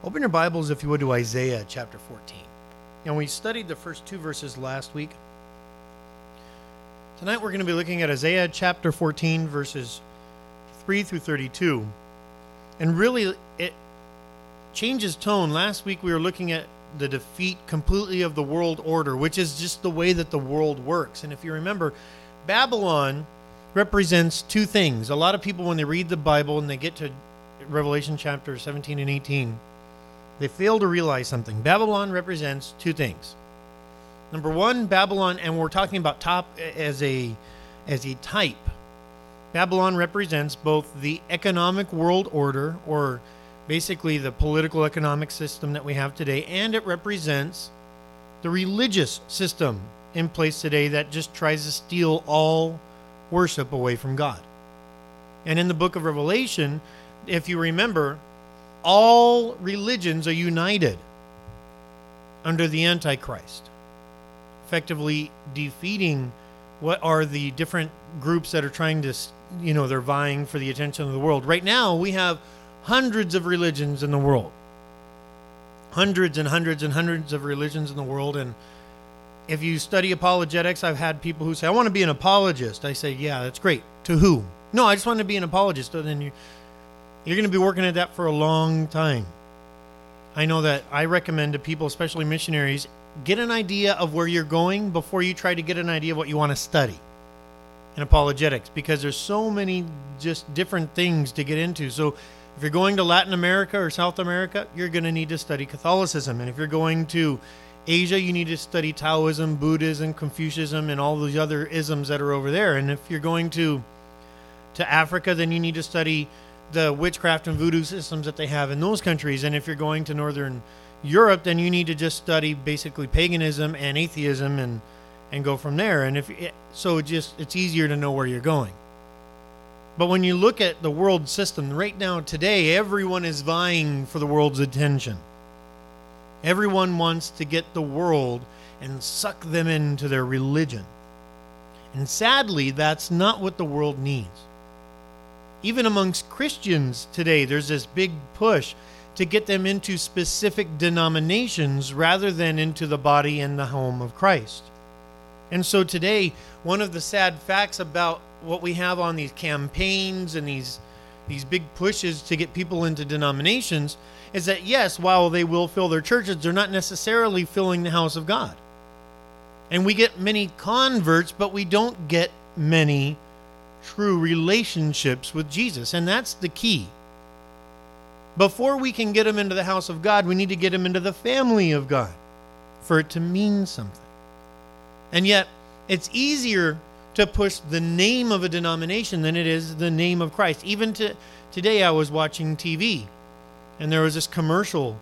Open your Bibles, if you would, to Isaiah chapter 14. And we studied the first two verses last week. Tonight we're going to be looking at Isaiah chapter 14, verses 3 through 32. And really, it changes tone. Last week we were looking at the defeat completely of the world order, which is just the way that the world works. And if you remember, Babylon represents two things. A lot of people, when they read the Bible and they get to Revelation chapter 17 and 18, they fail to realize something. Babylon represents two things. Number one, Babylon, and we're talking about top as a type. Babylon represents both the economic world order, or basically the political economic system that we have today, and it represents the religious system in place today that just tries to steal all worship away from God. And in the book of Revelation, if you remember, all religions are united under the Antichrist, effectively defeating what are the different groups that are trying to, they're vying for the attention of the world. Right now, we have hundreds of religions in the world. Hundreds and hundreds and hundreds of religions in the world. And if you study apologetics, I've had people who say, I want to be an apologist. I say, yeah, that's great. To who? No, I just want to be an apologist. And then you're going to be working at that for a long time. I know that I recommend to people, especially missionaries, get an idea of where you're going before you try to get an idea of what you want to study in apologetics, because there's so many just different things to get into. So if you're going to Latin America or South America, you're going to need to study Catholicism. And if you're going to Asia, you need to study Taoism, Buddhism, Confucianism, and all those other isms that are over there. And if you're going to Africa, then you need to study the witchcraft and voodoo systems that they have in those countries. And if you're going to Northern Europe, then you need to just study basically paganism and atheism and go from there. And it's easier to know where you're going. But when you look at the world system right now, today, everyone is vying for the world's attention. Everyone wants to get the world and suck them into their religion. And sadly, that's not what the world needs. Even amongst Christians today, there's this big push to get them into specific denominations rather than into the body and the home of Christ. And so today, one of the sad facts about what we have on these campaigns and these big pushes to get people into denominations is that, yes, while they will fill their churches, they're not necessarily filling the house of God. And we get many converts, but we don't get many true relationships with Jesus. And that's the key. Before we can get them into the house of God, we need to get them into the family of God for it to mean something. And yet, it's easier to push the name of a denomination than it is the name of Christ. Even today, I was watching TV, and there was this commercial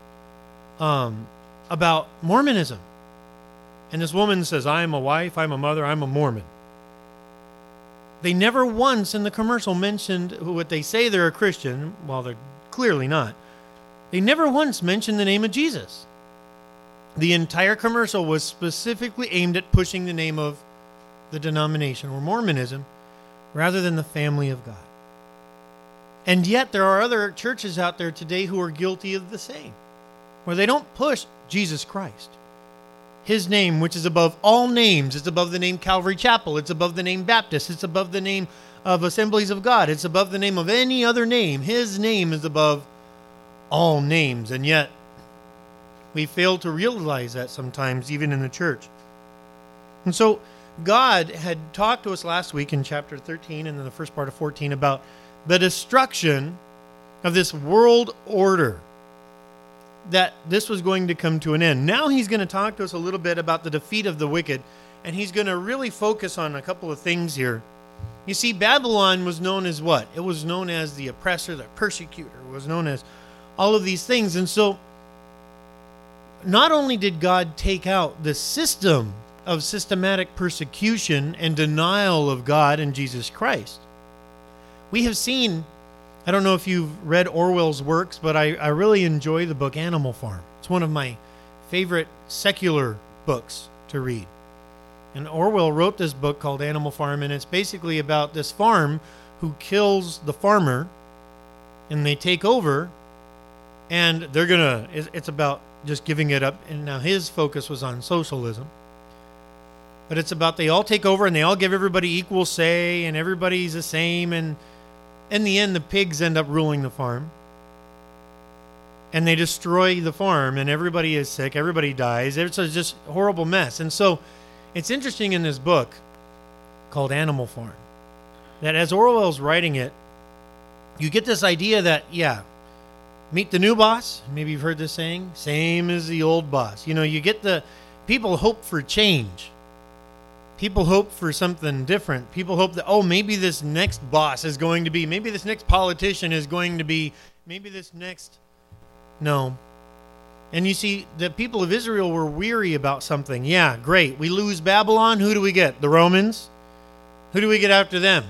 about Mormonism. And this woman says, I'm a wife, I'm a mother, I'm a Mormon. They never once in the commercial mentioned what they say they're a Christian, while they're clearly not. They never once mentioned the name of Jesus. The entire commercial was specifically aimed at pushing the name of the denomination or Mormonism rather than the family of God. And yet there are other churches out there today who are guilty of the same, where they don't push Jesus Christ. His name, which is above all names. It's above the name Calvary Chapel. It's above the name Baptist. It's above the name of Assemblies of God. It's above the name of any other name. His name is above all names. And yet, we fail to realize that sometimes, even in the church. And so, God had talked to us last week in chapter 13 and then the first part of 14 about the destruction of this world order, that this was going to come to an end. Now he's going to talk to us a little bit about the defeat of the wicked, and he's going to really focus on a couple of things here. You see, Babylon was known as what? It was known as the oppressor, the persecutor. It was known as all of these things. And so, not only did God take out the system of systematic persecution and denial of God and Jesus Christ, we have seen, I don't know if you've read Orwell's works, but I really enjoy the book Animal Farm. It's one of my favorite secular books to read. And Orwell wrote this book called Animal Farm, and it's basically about this farm who kills the farmer, and they take over, And it's about just giving it up. And now his focus was on socialism. But it's about they all take over and they all give everybody equal say and everybody's the same. And in the end, the pigs end up ruling the farm. And they destroy the farm and everybody is sick. Everybody dies. It's just a horrible mess. And so it's interesting in this book called Animal Farm that as Orwell's writing it, you get this idea that, meet the new boss. Maybe you've heard this saying, same as the old boss. You get people hope for change. People hope for something different. People hope that, maybe this next boss is going to be, maybe this next politician is going to be, maybe this next... No. And you see, the people of Israel were weary about something. Yeah, great. We lose Babylon. Who do we get? The Romans? Who do we get after them?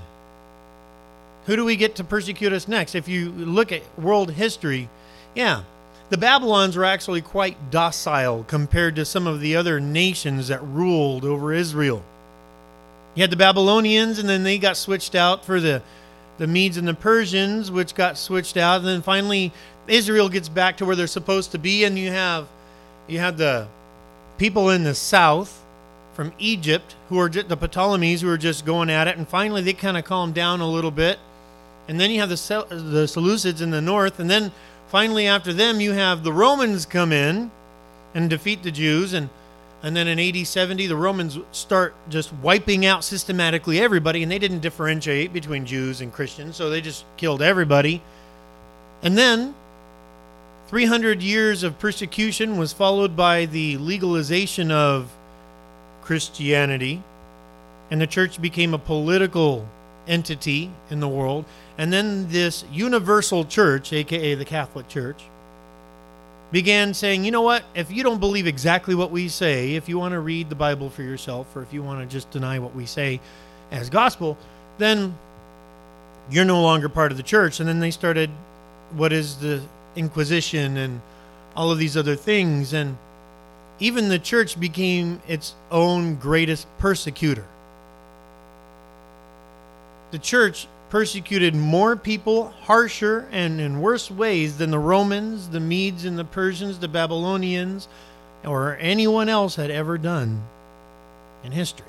Who do we get to persecute us next? If you look at world history, the Babylons were actually quite docile compared to some of the other nations that ruled over Israel. You had the Babylonians, and then they got switched out for the Medes and the Persians, which got switched out, and then finally Israel gets back to where they're supposed to be, and you have the people in the south from Egypt who are the Ptolemies who are just going at it, and finally they kind of calm down a little bit, and then you have the Seleucids in the north, and then finally after them you have the Romans come in and defeat the Jews, and then in AD 70 the Romans start just wiping out systematically everybody, and they didn't differentiate between Jews and Christians, so they just killed everybody. And then 300 years of persecution was followed by the legalization of Christianity, and the church became a political entity in the world. And then this universal church, aka the Catholic Church, began saying, you know what, if you don't believe exactly what we say, if you want to read the Bible for yourself, or if you want to just deny what we say as gospel, then you're no longer part of the church. And then they started what is the Inquisition and all of these other things, and even the church became its own greatest persecutor. The church persecuted more people, harsher and in worse ways than the Romans, the Medes and the Persians, the Babylonians, or anyone else had ever done in history.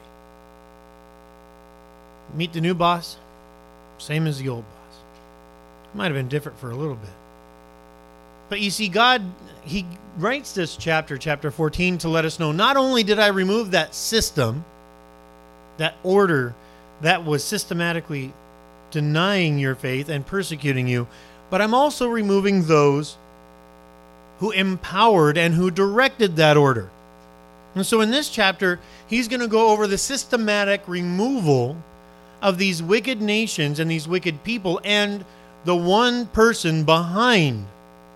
Meet the new boss, same as the old boss. Might have been different for a little bit. But you see, God, He writes this chapter 14, to let us know, not only did I remove that system, that order that was systematically denying your faith and persecuting you, but I'm also removing those who empowered and who directed that order. And so in this chapter, he's going to go over the systematic removal of these wicked nations and these wicked people and the one person behind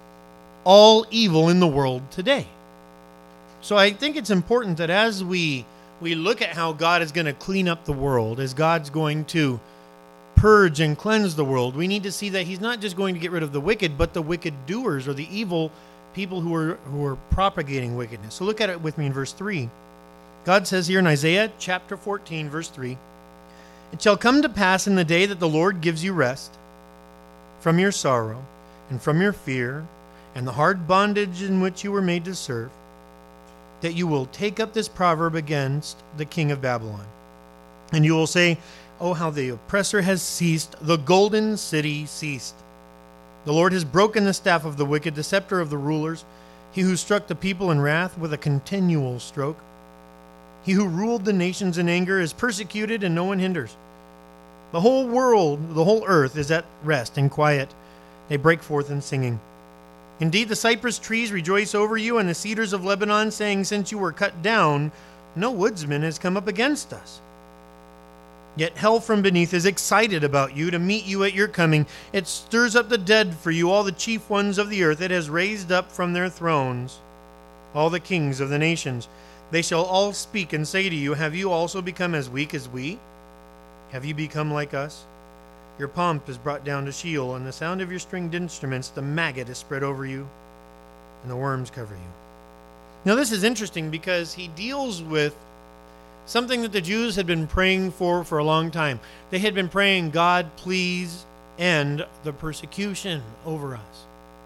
all evil in the world today. So I think it's important that as we look at how God is going to clean up the world, as God's going to purge and cleanse the world, we need to see that He's not just going to get rid of the wicked, but the wicked doers, or the evil people who are propagating wickedness. So look at it with me in verse 3. God says here in Isaiah chapter 14, verse 3, "It shall come to pass in the day that the Lord gives you rest from your sorrow and from your fear and the hard bondage in which you were made to serve, that you will take up this proverb against the king of Babylon. And you will say, oh, how the oppressor has ceased, the golden city ceased. The Lord has broken the staff of the wicked, the scepter of the rulers, he who struck the people in wrath with a continual stroke. He who ruled the nations in anger is persecuted, and no one hinders. The whole world, the whole earth is at rest and quiet. They break forth in singing. Indeed, the cypress trees rejoice over you, and the cedars of Lebanon, saying, since you were cut down, no woodsman has come up against us. Yet hell from beneath is excited about you to meet you at your coming. It stirs up the dead for you, all the chief ones of the earth. It has raised up from their thrones all the kings of the nations. They shall all speak and say to you, have you also become as weak as we? Have you become like us? Your pomp is brought down to Sheol, and the sound of your stringed instruments, the maggot is spread over you, and the worms cover you. Now this is interesting because he deals with something that the Jews had been praying for a long time. They had been praying, God, please end the persecution over us.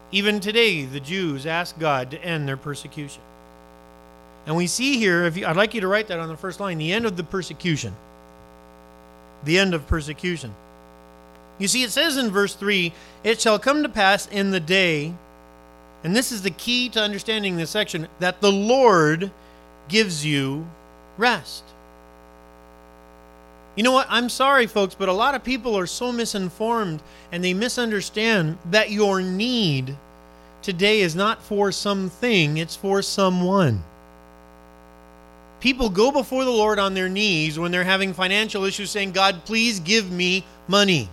Even today, the Jews ask God to end their persecution. And we see here, I'd like you to write that on the first line, the end of the persecution. The end of persecution. You see, it says in verse 3, it shall come to pass in the day, and this is the key to understanding this section, that the Lord gives you rest. You know what? I'm sorry, folks, but a lot of people are so misinformed and they misunderstand that your need today is not for something, it's for someone. People go before the Lord on their knees when they're having financial issues saying, God, please give me money.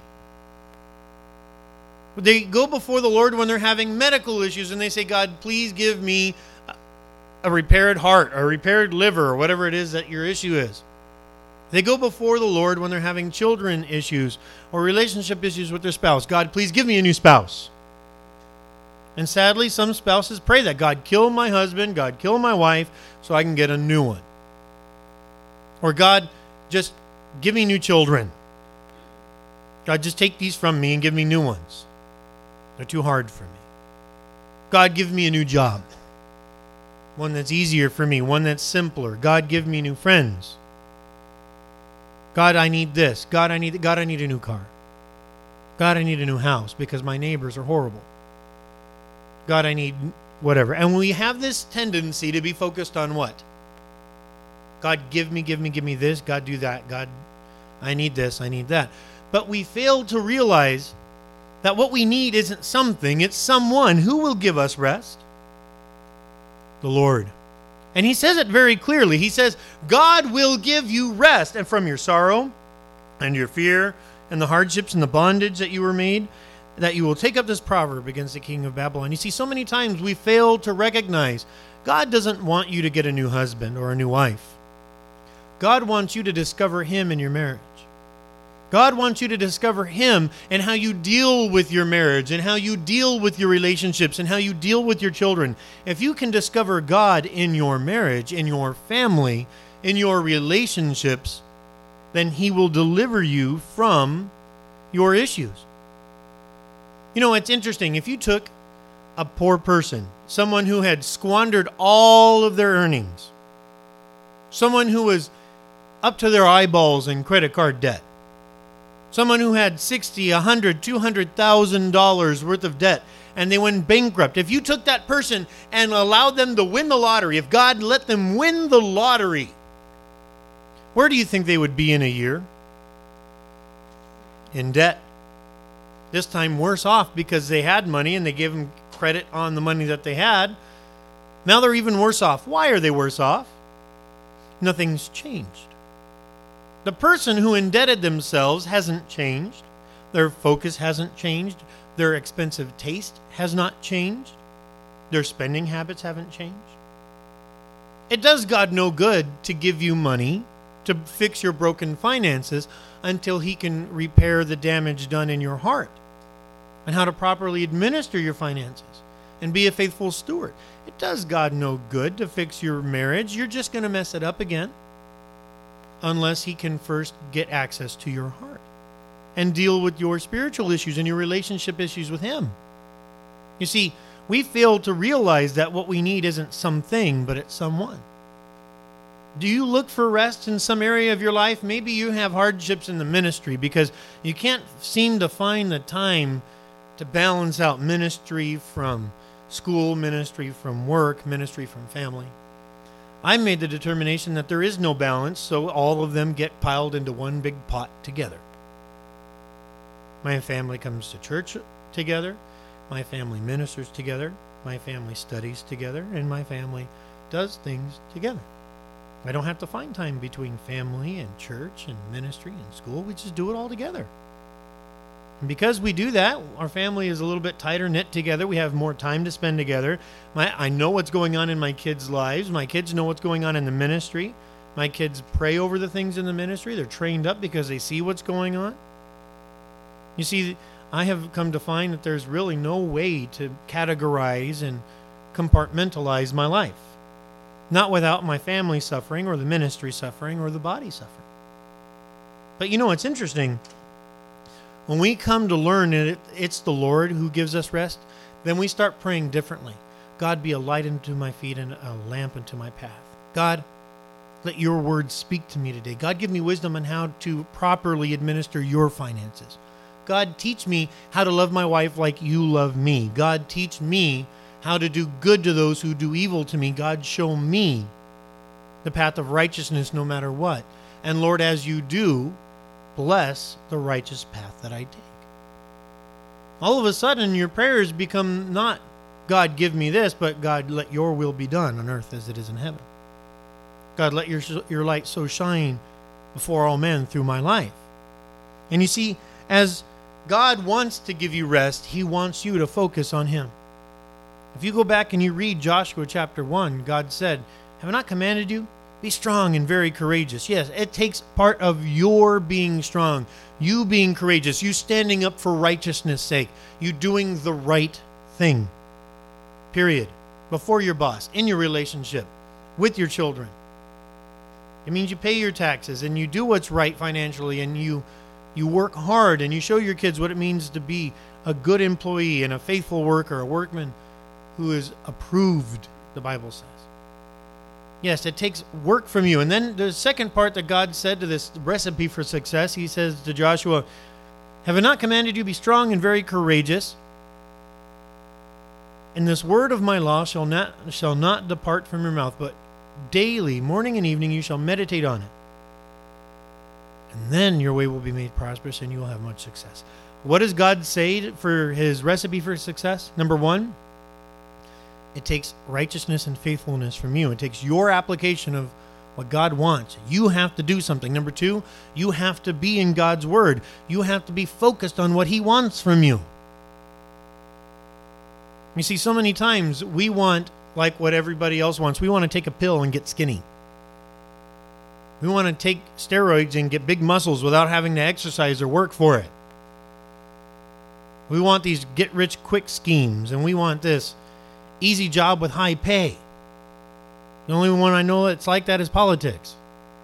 They go before the Lord when they're having medical issues and they say, God, please give me a repaired heart or a repaired liver or whatever it is that your issue is. They go before the Lord when they're having children issues or relationship issues with their spouse. God, please give me a new spouse. And sadly, some spouses pray that, God, kill my husband, God, kill my wife so I can get a new one. Or God, just give me new children. God, just take these from me and give me new ones. They're too hard for me. God, give me a new job. One that's easier for me, one that's simpler. God, give me new friends. God, I need this. God, I need a new car. God, I need a new house because my neighbors are horrible. God, I need whatever. And we have this tendency to be focused on what? God, give me this. God, do that. God, I need this. I need that. But we fail to realize that what we need isn't something, it's someone. Who will give us rest? The Lord. And he says it very clearly. He says, God will give you rest, and from your sorrow and your fear and the hardships and the bondage that you were made, that you will take up this proverb against the king of Babylon. You see, so many times we fail to recognize God doesn't want you to get a new husband or a new wife. God wants you to discover him in your marriage. God wants you to discover him and how you deal with your marriage and how you deal with your relationships and how you deal with your children. If you can discover God in your marriage, in your family, in your relationships, then he will deliver you from your issues. You know, it's interesting. If you took a poor person, someone who had squandered all of their earnings, someone who was up to their eyeballs in credit card debt, someone who had $60,000, $100,000, $200,000 worth of debt, and they went bankrupt. If you took that person and allowed them to win the lottery, if God let them win the lottery, where do you think they would be in a year? In debt. This time worse off because they had money and they gave them credit on the money that they had. Now they're even worse off. Why are they worse off? Nothing's changed. The person who indebted themselves hasn't changed. Their focus hasn't changed. Their expensive taste has not changed. Their spending habits haven't changed. It does God no good to give you money to fix your broken finances until he can repair the damage done in your heart and how to properly administer your finances and be a faithful steward. It does God no good to fix your marriage. You're just going to mess it up again. Unless he can first get access to your heart and deal with your spiritual issues and your relationship issues with him. You see, we fail to realize that what we need isn't something, but it's someone. Do you look for rest in some area of your life? Maybe you have hardships in the ministry because you can't seem to find the time to balance out ministry from school, ministry from work, ministry from family. I made the determination that there is no balance, so all of them get piled into one big pot together. My family comes to church together, my family ministers together, my family studies together, and my family does things together. I don't have to find time between family and church and ministry and school. We just do it all together. And because we do that, our family is a little bit tighter knit together. We have more time to spend together. I know what's going on in my kids' lives. My kids know what's going on in the ministry. My kids pray over the things in the ministry. They're trained up because they see what's going on. You see, I have come to find that there's really no way to categorize and compartmentalize my life. Not without my family suffering or the ministry suffering or the body suffering. But you know, it's interesting. When we come to learn that it's the Lord who gives us rest, then we start praying differently. God, be a light unto my feet and a lamp unto my path. God, let your word speak to me today. God, give me wisdom on how to properly administer your finances. God, teach me how to love my wife like you love me. God, teach me how to do good to those who do evil to me. God, show me the path of righteousness no matter what. And Lord, as you do, bless the righteous path that I take. All of a sudden, your prayers become not, God, give me this, but God, let your will be done on earth as it is in heaven. God, let your light so shine before all men through my life. And you see, as God wants to give you rest, he wants you to focus on him. If you go back and you read Joshua chapter 1, God said, have I not commanded you? Be strong and very courageous. Yes, it takes part of your being strong, you being courageous, you standing up for righteousness' sake, you doing the right thing. Period. Before your boss, in your relationship, with your children. It means you pay your taxes and you do what's right financially, and you work hard and you show your kids what it means to be a good employee and a faithful worker, a workman who is approved, the Bible says. Yes, it takes work from you. And then the second part that God said to this recipe for success, he says to Joshua, have I not commanded you be strong and very courageous? And this word of my law shall not depart from your mouth, but daily, morning and evening, you shall meditate on it. And then your way will be made prosperous and you will have much success. What does God say for his recipe for success? Number one, it takes righteousness and faithfulness from you. It takes your application of what God wants. You have to do something. Number two, you have to be in God's word. You have to be focused on what he wants from you. You see, so many times we want like what everybody else wants. We want to take a pill and get skinny. We want to take steroids and get big muscles without having to exercise or work for it. We want these get-rich-quick schemes, and we want this easy job with high pay. The only one I know that's like that is politics.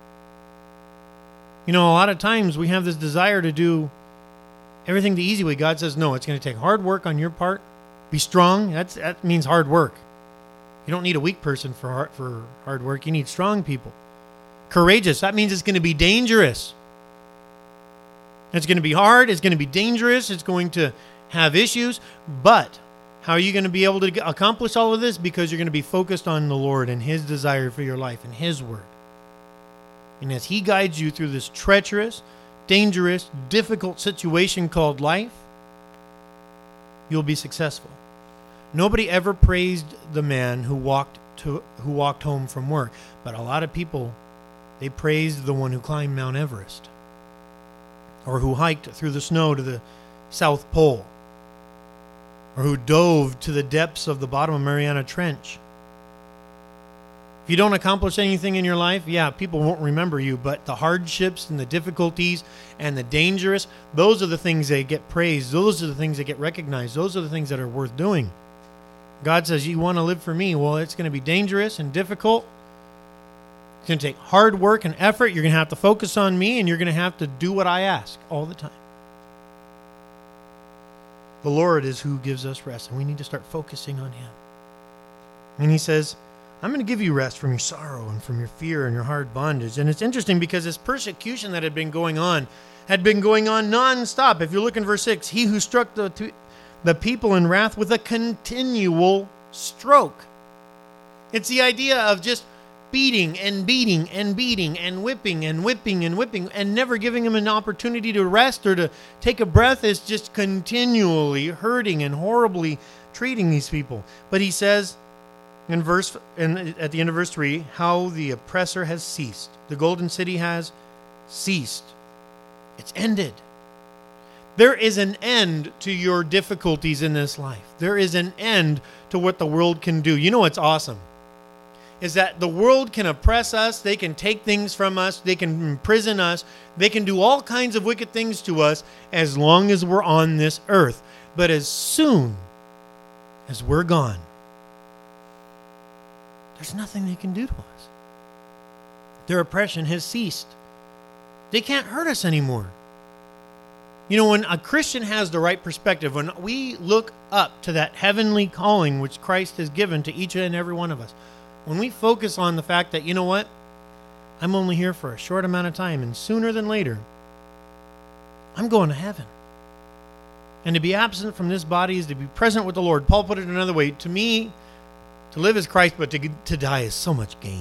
You know, a lot of times we have this desire to do everything the easy way. God says, no, it's going to take hard work on your part. Be strong. That means hard work. You don't need a weak person for hard work. You need strong people. Courageous. That means it's going to be dangerous. It's going to be hard. It's going to be dangerous. It's going to have issues. But how are you going to be able to accomplish all of this? Because you're going to be focused on the Lord and his desire for your life and his word. And as he guides you through this treacherous, dangerous, difficult situation called life, you'll be successful. Nobody ever praised the man who walked home from work, but a lot of people, they praised the one who climbed Mount Everest or who hiked through the snow to the South Pole or who dove to the depths of the bottom of Mariana Trench. If you don't accomplish anything in your life, yeah, people won't remember you, but the hardships and the difficulties and the dangerous, those are the things that get praised. Those are the things that get recognized. Those are the things that are worth doing. God says, you want to live for me? Well, it's going to be dangerous and difficult. It's going to take hard work and effort. You're going to have to focus on me, and you're going to have to do what I ask all the time. The Lord is who gives us rest, and we need to start focusing on him. And he says, I'm going to give you rest from your sorrow and from your fear and your hard bondage. And it's interesting because this persecution that had been going on nonstop. If you look in verse 6, he who struck the people in wrath with a continual stroke. It's the idea of just beating and beating and beating and whipping and whipping and whipping and never giving them an opportunity to rest or to take a breath. Is just continually hurting and horribly treating these people. But he says at the end of verse 3, how the oppressor has ceased. The golden city has ceased. It's ended. There is an end to your difficulties in this life. There is an end to what the world can do. You know what's awesome? Is that the world can oppress us, they can take things from us, they can imprison us, they can do all kinds of wicked things to us as long as we're on this earth. But as soon as we're gone, there's nothing they can do to us. Their oppression has ceased. They can't hurt us anymore. You know, when a Christian has the right perspective, when we look up to that heavenly calling which Christ has given to each and every one of us, when we focus on the fact that, you know what, I'm only here for a short amount of time, and sooner than later, I'm going to heaven. And to be absent from this body is to be present with the Lord. Paul put it another way. To me, to live is Christ, but to die is so much gain.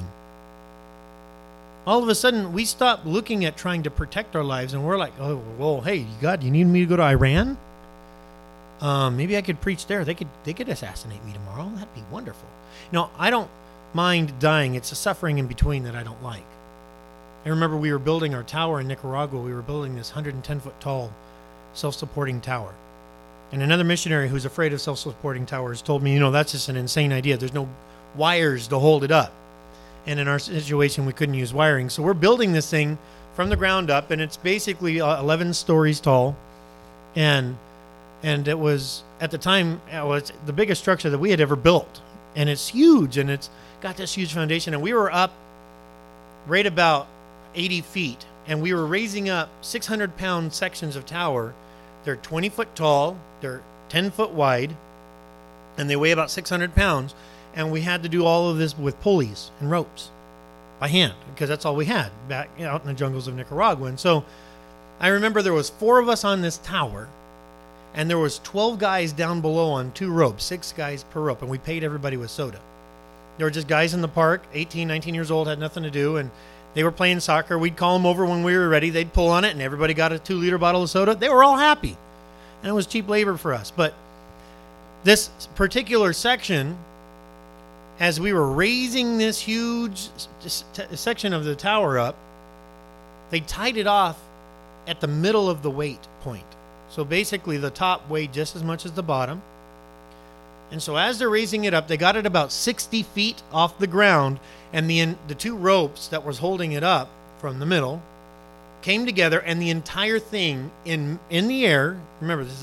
All of a sudden, we stop looking at trying to protect our lives, and we're like, oh, well, hey, God, you need me to go to Iran? Maybe I could preach there. They could assassinate me tomorrow. That'd be wonderful. You know, I don't mind dying. It's the suffering in between that I don't like. I remember we were building our tower in Nicaragua. We were building this 110-foot tall self-supporting tower. And another missionary who's afraid of self-supporting towers told me, you know, that's just an insane idea. There's no wires to hold it up. And in our situation, we couldn't use wiring. So we're building this thing from the ground up, and it's basically 11 stories tall. And it was, at the time, it was the biggest structure that we had ever built. And it's huge, and it's got this huge foundation. And we were up right about 80 feet, and we were raising up 600-pound sections of tower. They're 20 foot tall, they're 10 foot wide, and they weigh about 600 pounds. And we had to do all of this with pulleys and ropes by hand, because that's all we had back out in the jungles of Nicaragua. And so I remember there was 4 of us on this tower, and there was 12 guys down below on 2 ropes, 6 guys per rope, and we paid everybody with soda. There were just guys in the park, 18, 19 years old, had nothing to do, and they were playing soccer. We'd call them over when we were ready. They'd pull on it, and everybody got a 2-liter bottle of soda. They were all happy, and it was cheap labor for us. But this particular section, as we were raising this huge section of the tower up, they tied it off at the middle of the weight point. So basically the top weighed just as much as the bottom. And so as they're raising it up, they got it about 60 feet off the ground, and the 2 ropes that was holding it up from the middle came together, and the entire thing in the air, remember this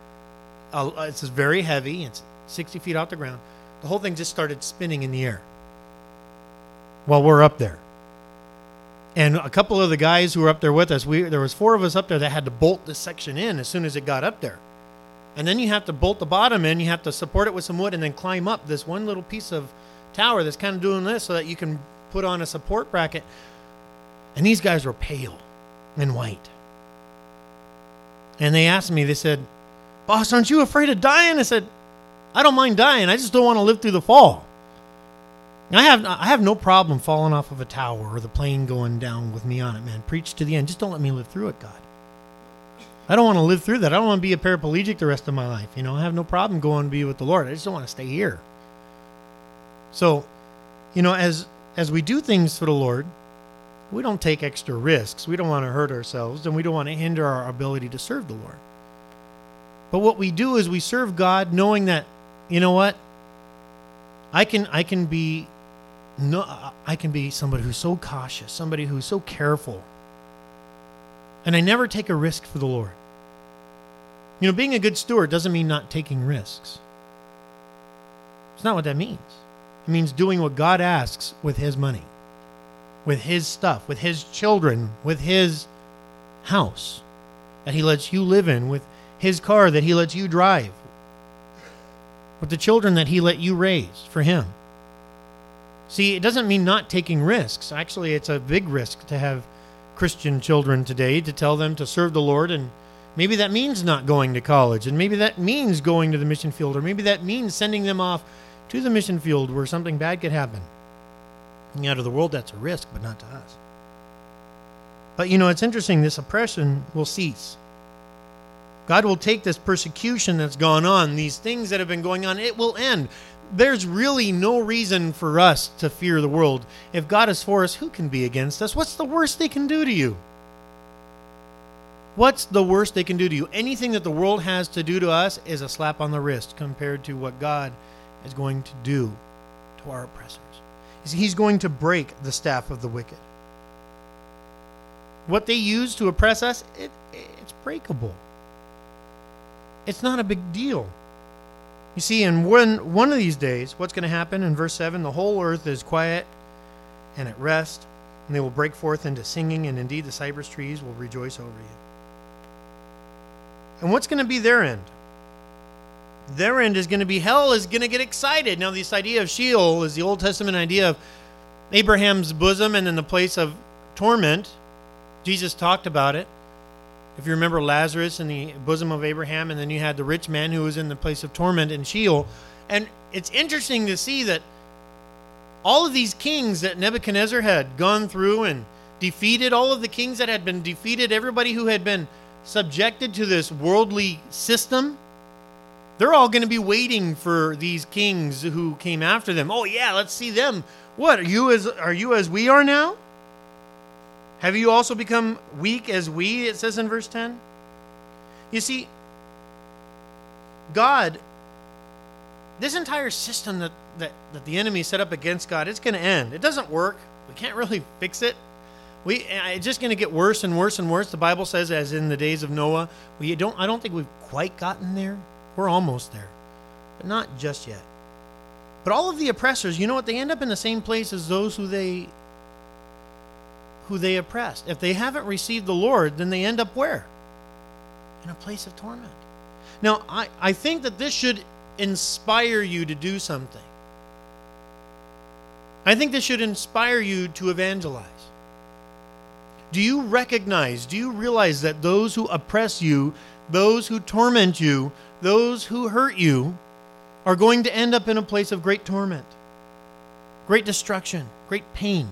is very heavy, it's 60 feet off the ground, the whole thing just started spinning in the air while we're up there. And a couple of the guys who were up there with us, there was 4 of us up there that had to bolt this section in as soon as it got up there. And then you have to bolt the bottom in, you have to support it with some wood, and then climb up this one little piece of tower that's kind of doing this so that you can put on a support bracket. And these guys were pale and white. And they asked me, they said, "Boss, aren't you afraid of dying?" I said, "I don't mind dying. I just don't want to live through the fall. I have no problem falling off of a tower or the plane going down with me on it, man. Preach to the end. Just don't let me live through it, God. I don't want to live through that. I don't want to be a paraplegic the rest of my life. You know, I have no problem going to be with the Lord. I just don't want to stay here." So, you know, as we do things for the Lord, we don't take extra risks. We don't want to hurt ourselves, and we don't want to hinder our ability to serve the Lord. But what we do is we serve God knowing that, you know what? I can be somebody who's so cautious, somebody who's so careful. And I never take a risk for the Lord. You know, being a good steward doesn't mean not taking risks. It's not what that means. It means doing what God asks with His money, with His stuff, with His children, with His house that He lets you live in, with His car that He lets you drive, with the children that He let you raise for Him. See, it doesn't mean not taking risks. Actually, it's a big risk to have Christian children today, to tell them to serve the Lord, and maybe that means not going to college, and maybe that means going to the mission field, or maybe that means sending them off to the mission field where something bad could happen. And out of the world, that's a risk, but not to us. But you know, it's interesting, this oppression will cease. God will take this persecution that's gone on, these things that have been going on, it will end. There's really no reason for us to fear the world. If God is for us, who can be against us? What's the worst they can do to you? What's the worst they can do to you? Anything that the world has to do to us is a slap on the wrist compared to what God is going to do to our oppressors. He's going to break the staff of the wicked. What they use to oppress us, it's breakable. It's not a big deal. You see, in one of these days, what's going to happen in verse 7? The whole earth is quiet and at rest, and they will break forth into singing, and indeed the cypress trees will rejoice over you. And what's going to be their end? Their end is going to be hell is going to get excited. Now, this idea of Sheol is the Old Testament idea of Abraham's bosom and in the place of torment. Jesus talked about it. If you remember Lazarus in the bosom of Abraham, and then you had the rich man who was in the place of torment in Sheol. And it's interesting to see that all of these kings that Nebuchadnezzar had gone through and defeated, all of the kings that had been defeated, everybody who had been subjected to this worldly system, they're all going to be waiting for these kings who came after them. Oh yeah, let's see them. What, are you as we are now? Have you also become weak as we, it says in verse 10? You see, God, this entire system that the enemy set up against God, it's going to end. It doesn't work. We can't really fix it. It's just going to get worse and worse and worse. The Bible says, as in the days of Noah, I don't think we've quite gotten there. We're almost there, but not just yet. But all of the oppressors, you know what? They end up in the same place as those who they oppressed. If they haven't received the Lord, then they end up where? In a place of torment. Now, I think that this should inspire you to do something. I think this should inspire you to evangelize. Do you realize that those who oppress you, those who torment you, those who hurt you, are going to end up in a place of great torment, great destruction, great pain?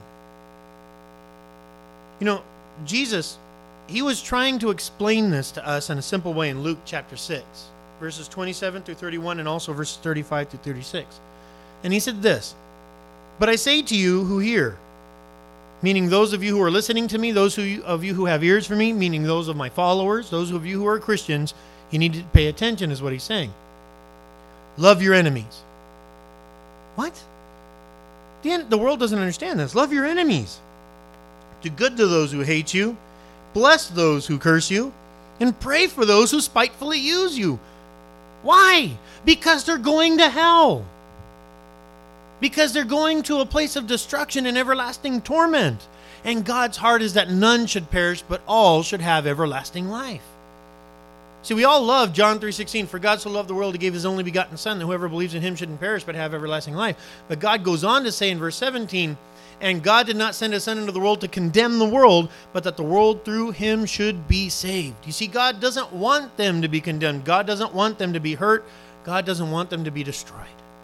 You know, Jesus, he was trying to explain this to us in a simple way in Luke chapter 6, verses 27 through 31, and also verses 35 through 36. And he said this, "But I say to you who hear," meaning those of you who are listening to me, those of you who have ears for me, meaning those of my followers, those of you who are Christians, you need to pay attention is what he's saying. Love your enemies. What? The world doesn't understand this. Love your enemies. Do good to those who hate you. Bless those who curse you. And pray for those who spitefully use you. Why? Because they're going to hell. Because they're going to a place of destruction and everlasting torment. And God's heart is that none should perish, but all should have everlasting life. See, we all love John 3:16. For God so loved the world, he gave his only begotten Son, that whoever believes in him shouldn't perish, but have everlasting life. But God goes on to say in verse 17, and God did not send his Son into the world to condemn the world, but that the world through him should be saved. You see, God doesn't want them to be condemned. God doesn't want them to be hurt. God doesn't want them to be destroyed.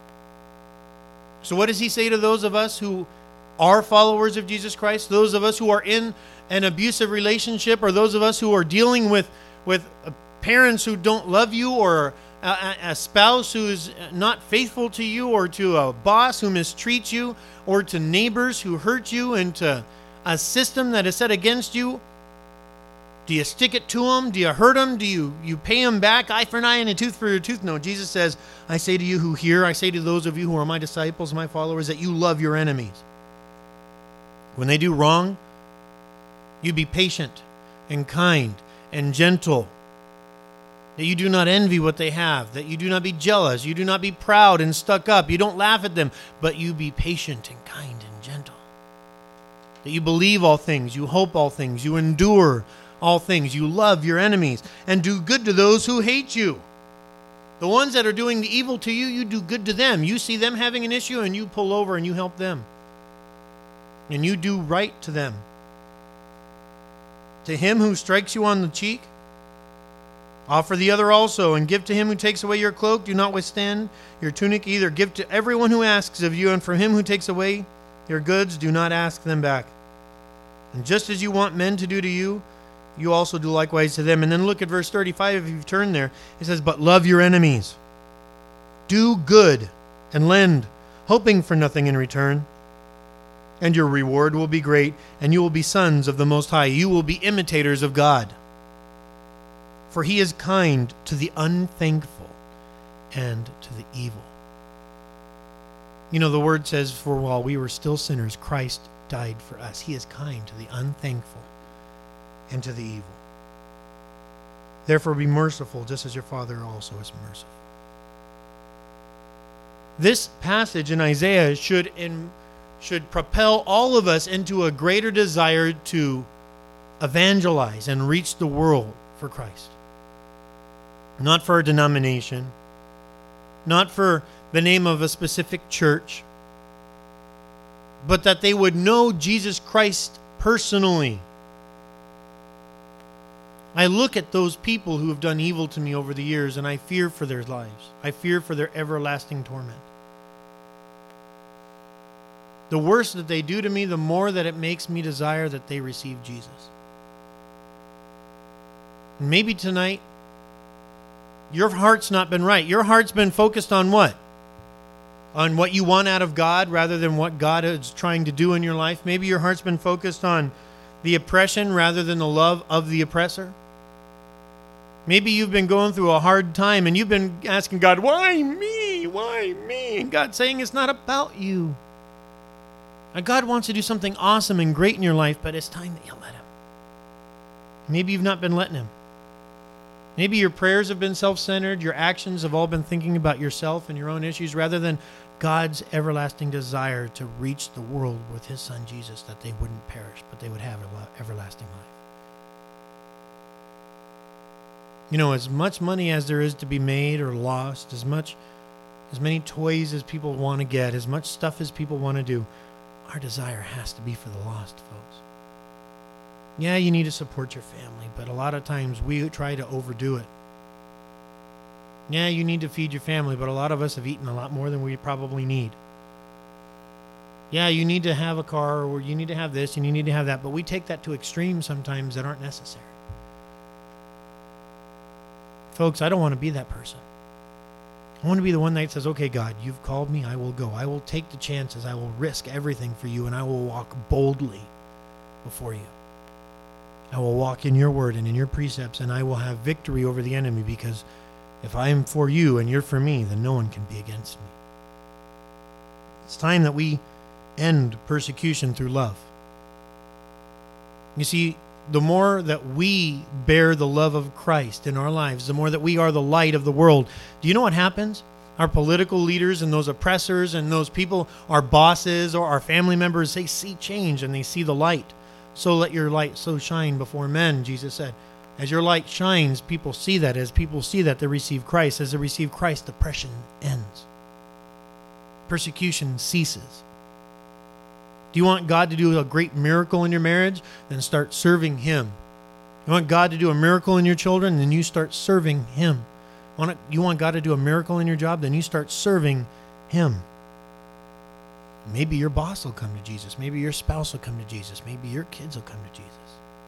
So what does he say to those of us who are followers of Jesus Christ, those of us who are in an abusive relationship, or those of us who are dealing with parents who don't love you, or a spouse who is not faithful to you, or to a boss who mistreats you, or to neighbors who hurt you, and to a system that is set against you? Do you stick it to them? Do you hurt them? Do you pay them back, eye for an eye and a tooth for a tooth? No, Jesus says, I say to you who hear, I say to those of you who are my disciples, my followers, that you love your enemies. When they do wrong, you be patient and kind and gentle. That you do not envy what they have, that you do not be jealous, you do not be proud and stuck up, you don't laugh at them, but you be patient and kind and gentle. That you believe all things, you hope all things, you endure all things, you love your enemies, and do good to those who hate you. The ones that are doing the evil to you, you do good to them. You see them having an issue, and you pull over and you help them. And you do right to them. To him who strikes you on the cheek, offer the other also, and give to him who takes away your cloak. Do not withstand your tunic either. Give to everyone who asks of you, and from him who takes away your goods, do not ask them back. And just as you want men to do to you, you also do likewise to them. And then look at verse 35, if you've turned there. It says, but love your enemies. Do good and lend, hoping for nothing in return. And your reward will be great, and you will be sons of the Most High. You will be imitators of God. For he is kind to the unthankful and to the evil. You know, the word says, for while we were still sinners, Christ died for us. He is kind to the unthankful and to the evil. Therefore be merciful, just as your Father also is merciful. This passage in Isaiah should propel all of us into a greater desire to evangelize and reach the world for Christ. not for a denomination, not for the name of a specific church, but that they would know Jesus Christ personally. I look at those people who have done evil to me over the years, and I fear for their lives. I fear for their everlasting torment. The worse that they do to me, the more that it makes me desire that they receive Jesus. And maybe tonight, your heart's not been right. Your heart's been focused on what? On what you want out of God rather than what God is trying to do in your life. Maybe your heart's been focused on the oppression rather than the love of the oppressor. Maybe you've been going through a hard time and you've been asking God, why me? Why me? And God's saying it's not about you. And God wants to do something awesome and great in your life, but it's time that you let Him. Maybe you've not been letting Him. Maybe your prayers have been self-centered. Your actions have all been thinking about yourself and your own issues rather than God's everlasting desire to reach the world with His Son Jesus, that they wouldn't perish, but they would have everlasting life. You know, as much money as there is to be made or lost, as many toys as people want to get, as much stuff as people want to do, our desire has to be for the lost, folks. Yeah, you need to support your family, but a lot of times we try to overdo it. Yeah, you need to feed your family, but a lot of us have eaten a lot more than we probably need. Yeah, you need to have a car, or you need to have this, and you need to have that, but we take that to extremes sometimes that aren't necessary. Folks, I don't want to be that person. I want to be the one that says, okay, God, you've called me, I will go. I will take the chances. I will risk everything for you, and I will walk boldly before you. I will walk in your word and in your precepts, and I will have victory over the enemy, because if I am for you and you're for me, then no one can be against me. It's time that we end persecution through love. You see, the more that we bear the love of Christ in our lives, the more that we are the light of the world. Do you know what happens? Our political leaders and those oppressors and those people, our bosses or our family members, they see change and they see the light. So let your light so shine before men, Jesus said. As your light shines, people see that. As people see that, they receive Christ. As they receive Christ, oppression ends. Persecution ceases. Do you want God to do a great miracle in your marriage? Then start serving Him. You want God to do a miracle in your children? Then you start serving Him. You want God to do a miracle in your job? Then you start serving Him. Maybe your boss will come to Jesus. Maybe your spouse will come to Jesus. Maybe your kids will come to Jesus.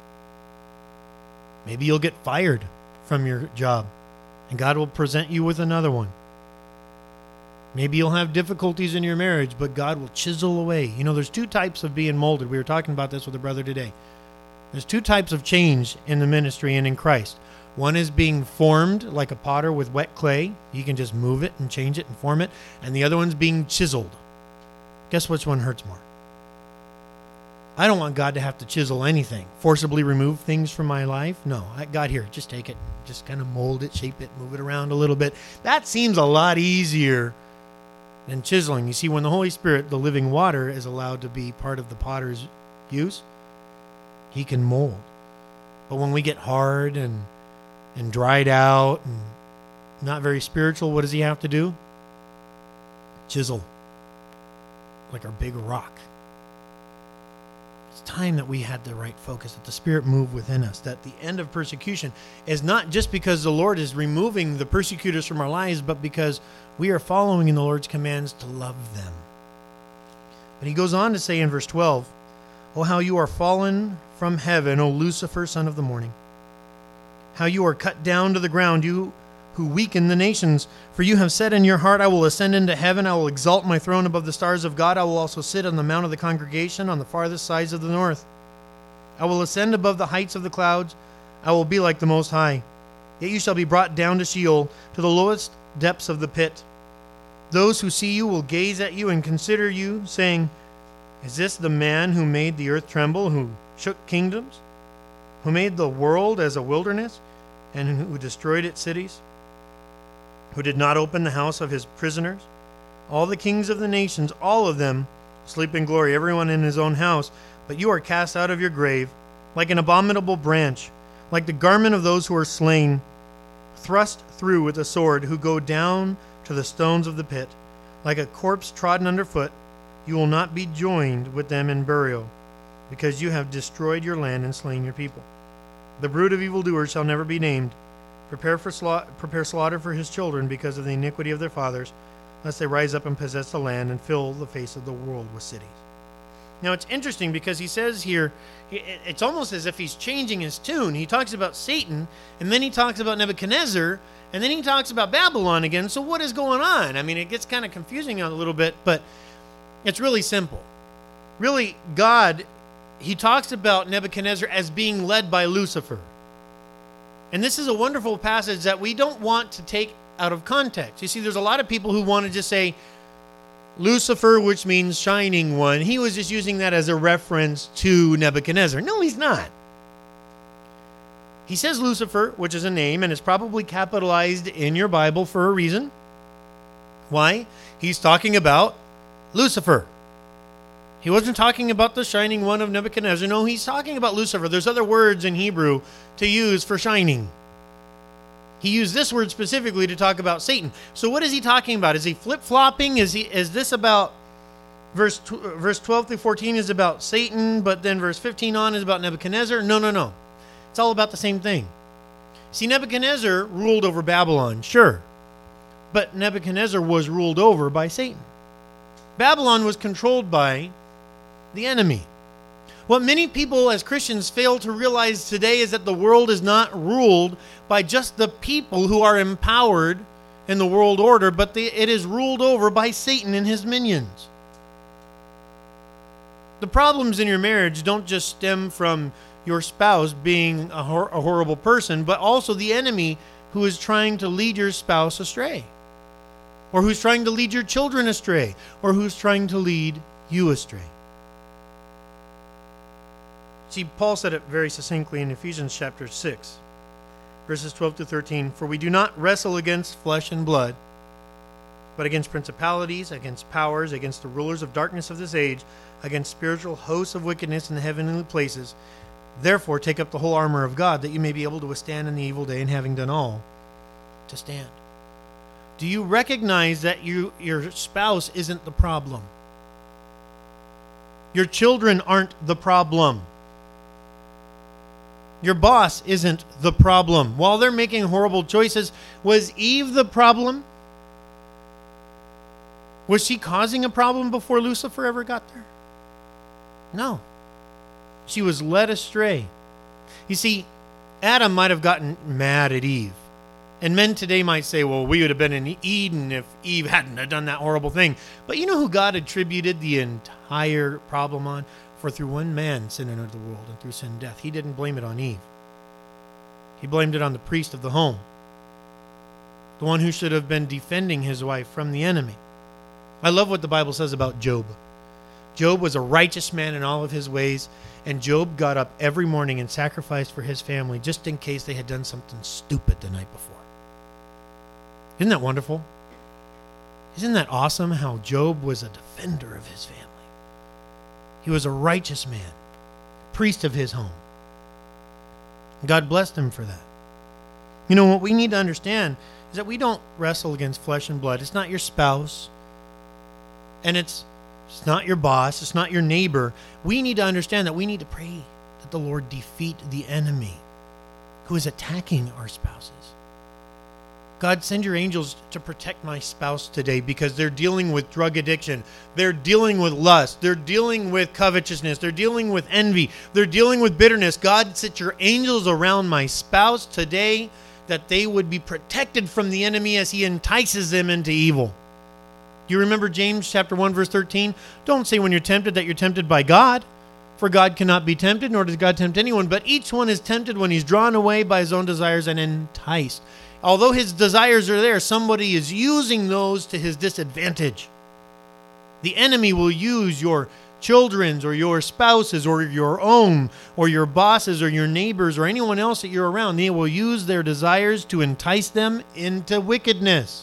Maybe you'll get fired from your job, and God will present you with another one. Maybe you'll have difficulties in your marriage, but God will chisel away. You know, there's two types of being molded. We were talking about this with a brother today. There's two types of change in the ministry and in Christ. One is being formed like a potter with wet clay. He can just move it and change it and form it. And the other one's being chiseled. Guess which one hurts more? I don't want God to have to chisel anything, forcibly remove things from my life. No, God, here, just take it, just kind of mold it, shape it, move it around a little bit. That seems a lot easier than chiseling. You see, when the Holy Spirit, the living water, is allowed to be part of the potter's use, He can mold. But when we get hard and dried out and not very spiritual, what does He have to do? Chisel. Like our big rock. It's time that we had the right focus, that the Spirit moved within us, that the end of persecution is not just because the Lord is removing the persecutors from our lives, but because we are following in the Lord's commands to love them. But He goes on to say in verse 12, "Oh, how you are fallen from heaven, O Lucifer, son of the morning. How you are cut down to the ground, you who weaken the nations. For you have said in your heart, I will ascend into heaven. I will exalt my throne above the stars of God. I will also sit on the mount of the congregation on the farthest sides of the north. I will ascend above the heights of the clouds. I will be like the Most High. Yet you shall be brought down to Sheol, to the lowest depths of the pit. Those who see you will gaze at you and consider you, saying, Is this the man who made the earth tremble, who shook kingdoms, who made the world as a wilderness, and who destroyed its cities? Who did not open the house of his prisoners? All the kings of the nations, all of them, sleep in glory, everyone in his own house. But you are cast out of your grave, like an abominable branch, like the garment of those who are slain, thrust through with a sword, who go down to the stones of the pit. Like a corpse trodden underfoot, you will not be joined with them in burial, because you have destroyed your land and slain your people. The brood of evildoers shall never be named. Prepare slaughter for his children because of the iniquity of their fathers, lest they rise up and possess the land and fill the face of the world with cities. Now it's interesting because he says here, it's almost as if he's changing his tune. He talks about Satan, and then he talks about Nebuchadnezzar, and then he talks about Babylon again. So what is going on? I mean, it gets kind of confusing a little bit, but it's really simple. Really, God, he talks about Nebuchadnezzar as being led by Lucifer. And this is a wonderful passage that we don't want to take out of context. You see, there's a lot of people who want to just say Lucifer, which means shining one. He was just using that as a reference to Nebuchadnezzar. No, he's not. He says Lucifer, which is a name, and it's probably capitalized in your Bible for a reason. Why? He's talking about Lucifer. He wasn't talking about the shining one of Nebuchadnezzar. No, he's talking about Lucifer. There's other words in Hebrew to use for shining. He used this word specifically to talk about Satan. So what is he talking about? Is he flip-flopping? Is this about verse 12 through 14 is about Satan, but then verse 15 on is about Nebuchadnezzar? No. It's all about the same thing. See, Nebuchadnezzar ruled over Babylon, sure. But Nebuchadnezzar was ruled over by Satan. Babylon was controlled by the enemy. What many people as Christians fail to realize today is that the world is not ruled by just the people who are empowered in the world order, but it is ruled over by Satan and his minions. The problems in your marriage don't just stem from your spouse being a horrible person, but also the enemy who is trying to lead your spouse astray, or who's trying to lead your children astray, or who's trying to lead you astray. See, Paul said it very succinctly in Ephesians chapter 6, verses 12 to 13. For we do not wrestle against flesh and blood, but against principalities, against powers, against the rulers of darkness of this age, against spiritual hosts of wickedness in the heavenly places. Therefore, take up the whole armor of God, that you may be able to withstand in the evil day, and having done all, to stand. Do you recognize that your spouse isn't the problem? Your children aren't the problem. Your boss isn't the problem. While they're making horrible choices, was Eve the problem? Was she causing a problem before Lucifer ever got there? No. She was led astray. You see, Adam might have gotten mad at Eve. And men today might say, well, we would have been in Eden if Eve hadn't have done that horrible thing. But you know who God attributed the entire problem on? For through one man sin entered the world, and through sin death. He didn't blame it on Eve. He blamed it on the priest of the home, the one who should have been defending his wife from the enemy. I love what the Bible says about Job. Job was a righteous man in all of his ways, and Job got up every morning and sacrificed for his family just in case they had done something stupid the night before. Isn't that wonderful? Isn't that awesome how Job was a defender of his family? He was a righteous man, priest of his home. God blessed him for that. You know, what we need to understand is that we don't wrestle against flesh and blood. It's not your spouse, and it's not your boss, it's not your neighbor. We need to understand that we need to pray that the Lord defeat the enemy who is attacking our spouses. God, send your angels to protect my spouse today because they're dealing with drug addiction. They're dealing with lust. They're dealing with covetousness. They're dealing with envy. They're dealing with bitterness. God, set your angels around my spouse today that they would be protected from the enemy as he entices them into evil. Do you remember James chapter 1, verse 13? Don't say when you're tempted that you're tempted by God, for God cannot be tempted, nor does God tempt anyone, but each one is tempted when he's drawn away by his own desires and enticed. Although his desires are there, somebody is using those to his disadvantage. The enemy will use your children's or your spouses or your own or your bosses or your neighbors or anyone else that you're around. They will use their desires to entice them into wickedness.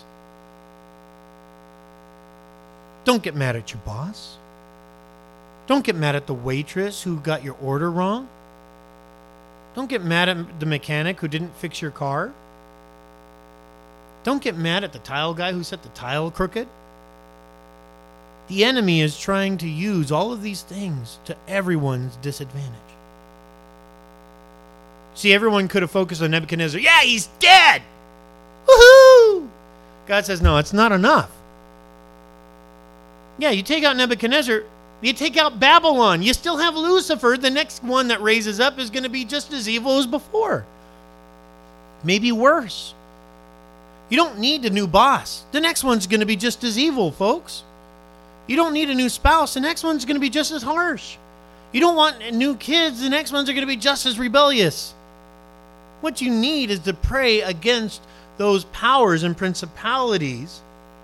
Don't get mad at your boss. Don't get mad at the waitress who got your order wrong. Don't get mad at the mechanic who didn't fix your car. Don't get mad at the tile guy who set the tile crooked. The enemy is trying to use all of these things to everyone's disadvantage. See, everyone could have focused on Nebuchadnezzar. Yeah, he's dead! Woohoo! God says, no, it's not enough. Yeah, you take out Nebuchadnezzar, you take out Babylon. You still have Lucifer. The next one that raises up is going to be just as evil as before. Maybe worse. You don't need a new boss. The next one's going to be just as evil, folks. You don't need a new spouse. The next one's going to be just as harsh. You don't want new kids. The next ones are going to be just as rebellious. What you need is to pray against those powers and principalities,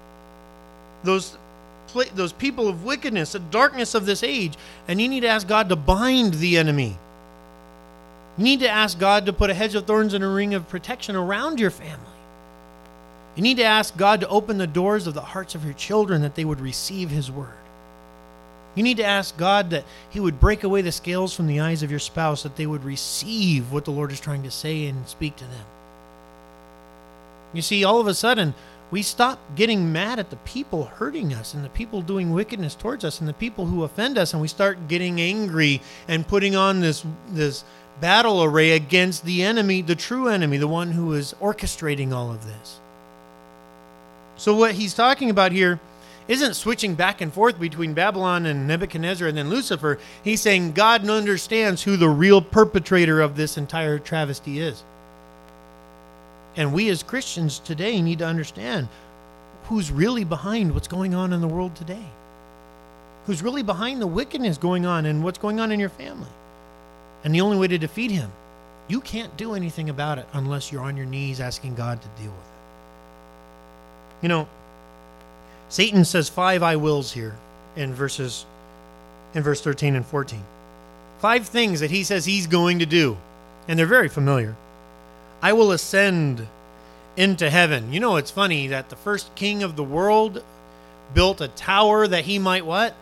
those people of wickedness, the darkness of this age, and you need to ask God to bind the enemy. You need to ask God to put a hedge of thorns and a ring of protection around your family. You need to ask God to open the doors of the hearts of your children that they would receive His word. You need to ask God that He would break away the scales from the eyes of your spouse, that they would receive what the Lord is trying to say and speak to them. You see, all of a sudden, we stop getting mad at the people hurting us and the people doing wickedness towards us and the people who offend us, and we start getting angry and putting on this battle array against the enemy, the true enemy, the one who is orchestrating all of this. So what he's talking about here isn't switching back and forth between Babylon and Nebuchadnezzar and then Lucifer. He's saying God understands who the real perpetrator of this entire travesty is. And we as Christians today need to understand who's really behind what's going on in the world today. Who's really behind the wickedness going on and what's going on in your family. And the only way to defeat him, you can't do anything about it unless you're on your knees asking God to deal with it. You know, Satan says 5 I wills here in verse 13 and 14. 5 things that he says he's going to do. And they're very familiar. I will ascend into heaven. You know, it's funny that the first king of the world built a tower that he might what?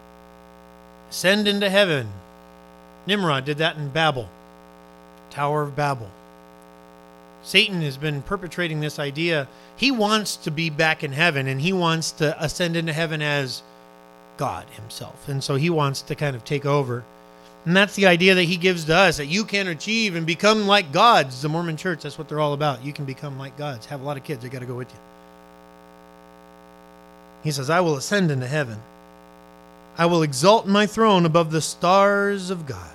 Ascend into heaven. Nimrod did that in Babel. Tower of Babel. Satan has been perpetrating this idea. He wants to be back in heaven, and he wants to ascend into heaven as God himself. And so he wants to kind of take over. And that's the idea that he gives to us, that you can achieve and become like gods. The Mormon Church, that's what they're all about. You can become like gods. Have a lot of kids. They got to go with you. He says, I will ascend into heaven. I will exalt my throne above the stars of God.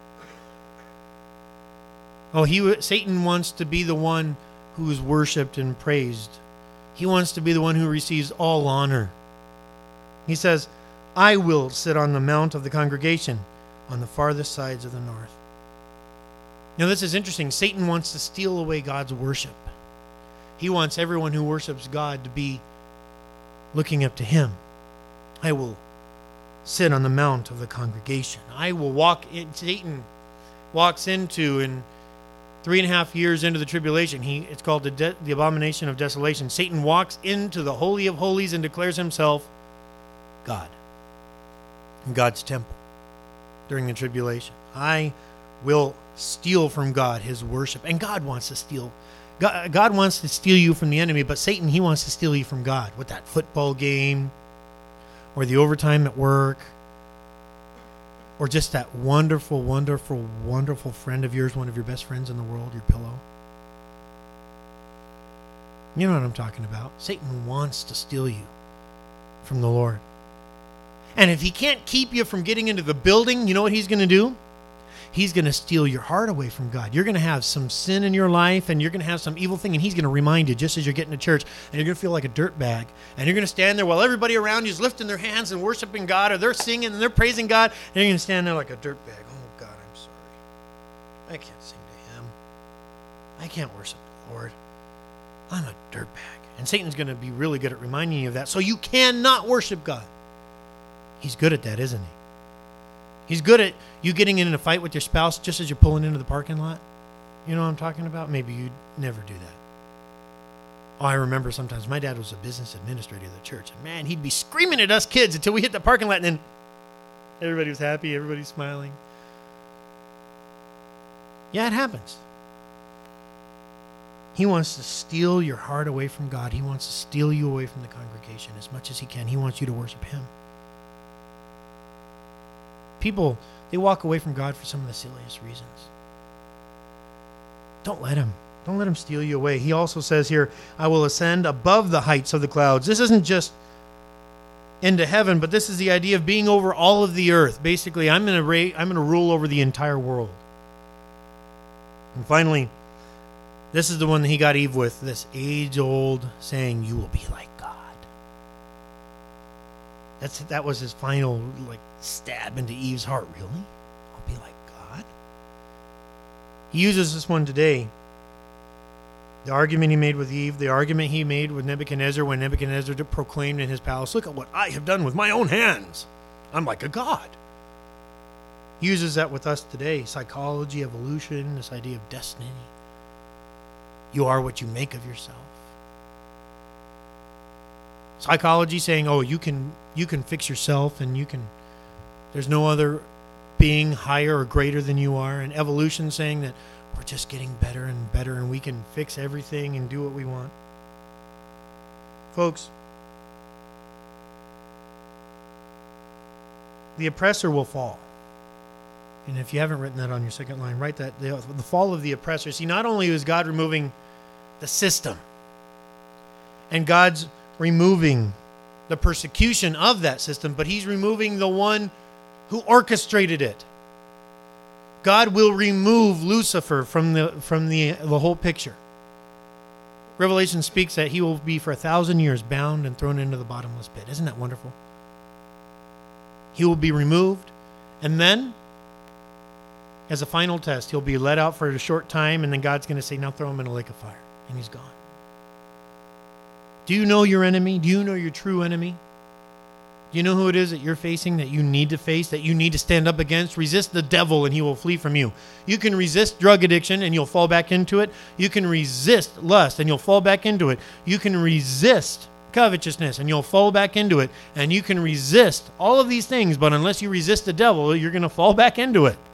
Oh, Satan wants to be the one who is worshipped and praised. He wants to be the one who receives all honor. He says, I will sit on the mount of the congregation on the farthest sides of the north. Now, this is interesting. Satan wants to steal away God's worship. He wants everyone who worships God to be looking up to him. I will sit on the mount of the congregation. I will walk in. Satan walks into, in 3.5 years into the tribulation, it's called the abomination of desolation. Satan walks into the Holy of Holies and declares himself God in God's temple during the tribulation. I will steal from God his worship. And God wants to steal. God wants to steal you from the enemy, but Satan, he wants to steal you from God with that football game or the overtime at work or just that wonderful, wonderful, wonderful friend of yours, one of your best friends in the world, your pillow. You know what I'm talking about. Satan wants to steal you from the Lord. And if he can't keep you from getting into the building, you know what he's going to do? He's going to steal your heart away from God. You're going to have some sin in your life, and you're going to have some evil thing, and he's going to remind you just as you're getting to church, and you're going to feel like a dirtbag, and you're going to stand there while everybody around you is lifting their hands and worshiping God, or they're singing and they're praising God, and you're going to stand there like a dirtbag. Oh, God, I'm sorry. I can't sing to him. I can't worship the Lord. I'm a dirtbag. And Satan's going to be really good at reminding you of that, so you cannot worship God. He's good at that, isn't he? He's good at you getting in a fight with your spouse just as you're pulling into the parking lot. You know what I'm talking about? Maybe you'd never do that. Oh, I remember sometimes my dad was a business administrator of the church. And man, he'd be screaming at us kids until we hit the parking lot, and then everybody was happy, everybody's smiling. Yeah, it happens. He wants to steal your heart away from God. He wants to steal you away from the congregation as much as he can. He wants you to worship him. People, they walk away from God for some of the silliest reasons. Don't let him. Don't let him steal you away. He also says here, I will ascend above the heights of the clouds. This isn't just into heaven, but this is the idea of being over all of the earth. Basically, I'm going to rule over the entire world. And finally, this is the one that he got Eve with, this age-old saying, you will be like God. That was his final stab into Eve's heart. Really? I'll be like God? He uses this one today. The argument he made with Eve, the argument he made with Nebuchadnezzar when Nebuchadnezzar proclaimed in his palace, look at what I have done with my own hands. I'm like a god. He uses that with us today. Psychology, evolution, this idea of destiny. You are what you make of yourself. Psychology saying, oh, you can fix yourself and there's no other being higher or greater than you are. And evolution saying that we're just getting better and better and we can fix everything and do what we want. Folks, the oppressor will fall. And if you haven't written that on your second line, write that. The fall of the oppressor. See, not only is God removing the system, and God's removing the persecution of that system, but he's removing the one who orchestrated it. God will remove Lucifer from the whole picture. Revelation speaks that he will be for 1,000 years bound and thrown into the bottomless pit. Isn't that wonderful? He will be removed, and then, as a final test, he'll be let out for a short time, and then God's going to say, now throw him in a lake of fire, and he's gone. Do you know your enemy? Do you know your true enemy? Do you know who it is that you're facing, that you need to face, that you need to stand up against? Resist the devil and he will flee from you. You can resist drug addiction and you'll fall back into it. You can resist lust and you'll fall back into it. You can resist covetousness and you'll fall back into it. And you can resist all of these things, but unless you resist the devil, you're going to fall back into it.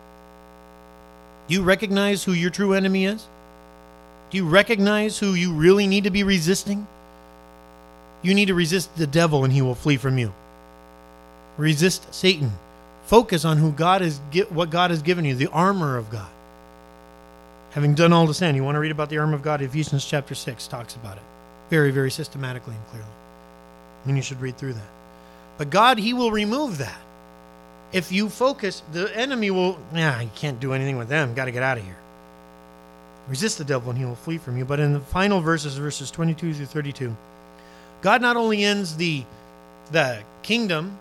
Do you recognize who your true enemy is? Do you recognize who you really need to be resisting? You need to resist the devil and he will flee from you. Resist Satan. Focus on what God has given you, the armor of God. Having done all to stand, you want to read about the armor of God? Ephesians chapter 6 talks about it. Very, very systematically and clearly. And you should read through that. But God, he will remove that. If you focus, the enemy will, you can't do anything with them. Got to get out of here. Resist the devil and he will flee from you. But in the final verses 22 through 32, God not only ends the kingdom,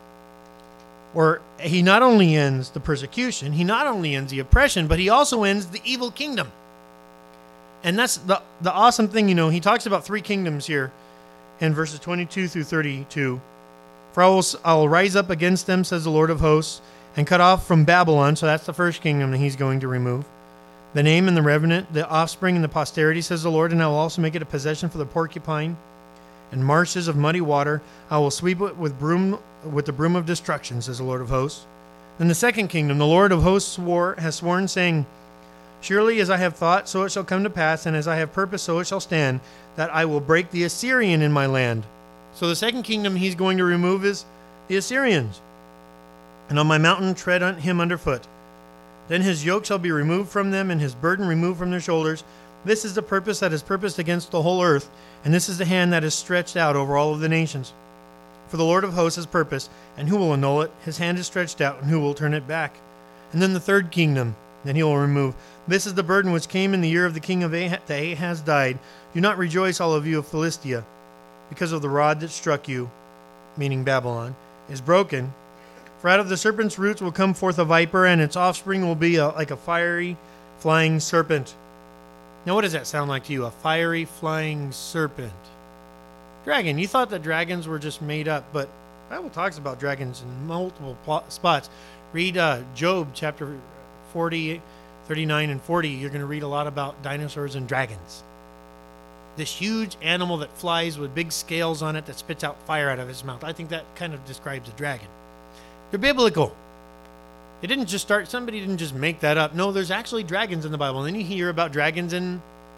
or he not only ends the persecution, he not only ends the oppression, but he also ends the evil kingdom. And that's the awesome thing, he talks about three kingdoms here in verses 22 through 32. For I will rise up against them, says the Lord of hosts, and cut off from Babylon, so that's the first kingdom that he's going to remove, the name and the remnant, the offspring and the posterity, says the Lord, and I will also make it a possession for the porcupine, and marshes of muddy water. I will sweep it with the broom of destruction, says the Lord of hosts. Then the second kingdom, the Lord of hosts has sworn, saying, surely as I have thought, so it shall come to pass, and as I have purposed, so it shall stand, that I will break the Assyrian in my land. So the second kingdom he's going to remove is the Assyrians. And on my mountain tread on him underfoot. Then his yoke shall be removed from them, and his burden removed from their shoulders. This is the purpose that is purposed against the whole earth, and this is the hand that is stretched out over all of the nations. For the Lord of hosts has purpose, and who will annul it? His hand is stretched out, and who will turn it back? And then the third kingdom, that he will remove. This is the burden which came in the year of the king of Ahaz died. Do not rejoice, all of you of Philistia, because of the rod that struck you, meaning Babylon, is broken. For out of the serpent's roots will come forth a viper, and its offspring will be like a fiery, flying serpent. Now, what does that sound like to you? A fiery, flying serpent. Dragon. You thought that dragons were just made up, but the Bible talks about dragons in multiple spots. Read Job chapter 40, 39, and 40. You're going to read a lot about dinosaurs and dragons. This huge animal that flies with big scales on it that spits out fire out of his mouth. I think that kind of describes a dragon. They're biblical. It didn't just somebody didn't just make that up. No, there's actually dragons in the Bible. And then you hear about dragons in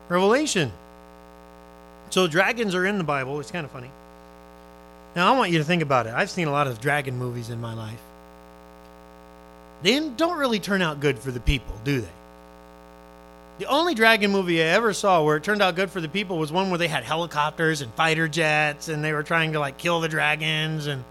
Revelation. So dragons are in the Bible. It's kind of funny. Now, I want you to think about it. I've seen a lot of dragon movies in my life. They don't really turn out good for the people, do they? The only dragon movie I ever saw where it turned out good for the people was one where they had helicopters and fighter jets and they were trying to kill the dragons. And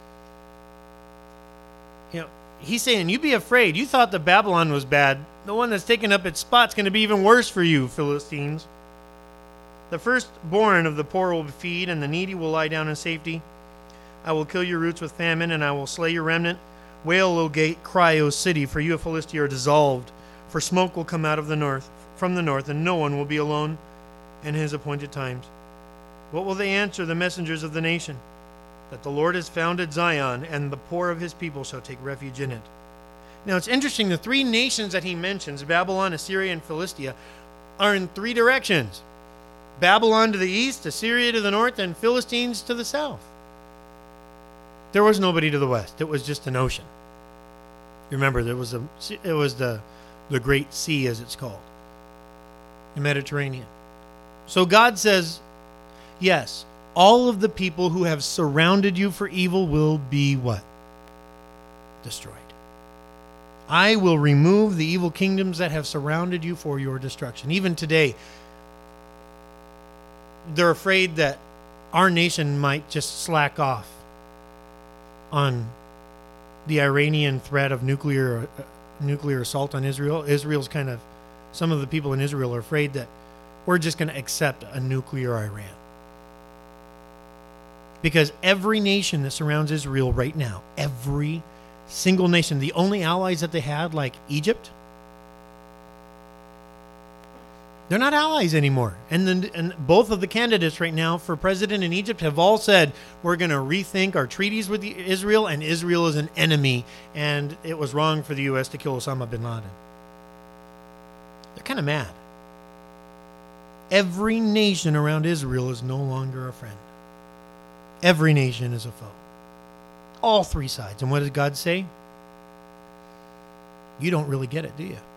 he's saying, you be afraid. You thought that Babylon was bad. The one that's taking up its spot's going to be even worse for you, Philistines. The firstborn of the poor will feed, and the needy will lie down in safety. I will kill your roots with famine, and I will slay your remnant. Wail, O gate, cry, O city, for you of Philistia are dissolved. For smoke will come out of the north, from the north, and no one will be alone in his appointed times. What will they answer the messengers of the nation? That the Lord has founded Zion, and the poor of his people shall take refuge in it. Now it's interesting, the three nations that he mentions, Babylon, Assyria, and Philistia, are in three directions. Babylon to the east, Assyria to the north, and Philistines to the south. There was nobody to the west. It was just an ocean. Remember, it was the Great Sea, as it's called, the Mediterranean. So God says, yes, all of the people who have surrounded you for evil will be what? Destroyed. I will remove the evil kingdoms that have surrounded you for your destruction. Even today, they're afraid that our nation might just slack off on the Iranian threat of nuclear assault on Israel. Some of the people in Israel are afraid that we're just going to accept a nuclear Iran. Because every nation that surrounds Israel right now, every single nation, the only allies that they had, like Egypt, they're not allies anymore. And both of the candidates right now for president in Egypt have all said, we're going to rethink our treaties with Israel, and Israel is an enemy, and it was wrong for the U.S. to kill Osama bin Laden. They're kind of mad. Every nation around Israel is no longer a friend. Every nation is a foe. All three sides. And what does God say? You don't really get it, do you?